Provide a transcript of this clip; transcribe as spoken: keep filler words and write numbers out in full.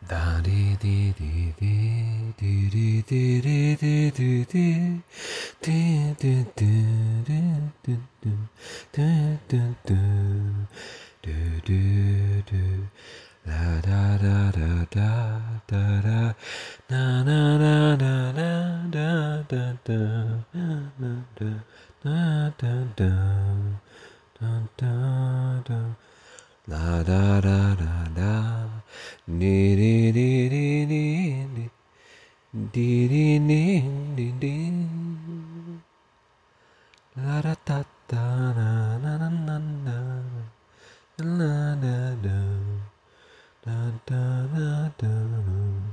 Da di di di di di di di di di di di di di di di di di di do do do la da da da da da da na na na na na da da da da da da da da da da la da da da da dee dee dee dee dee dee dee dee dee dee la da da da na na na na na la da da da da da da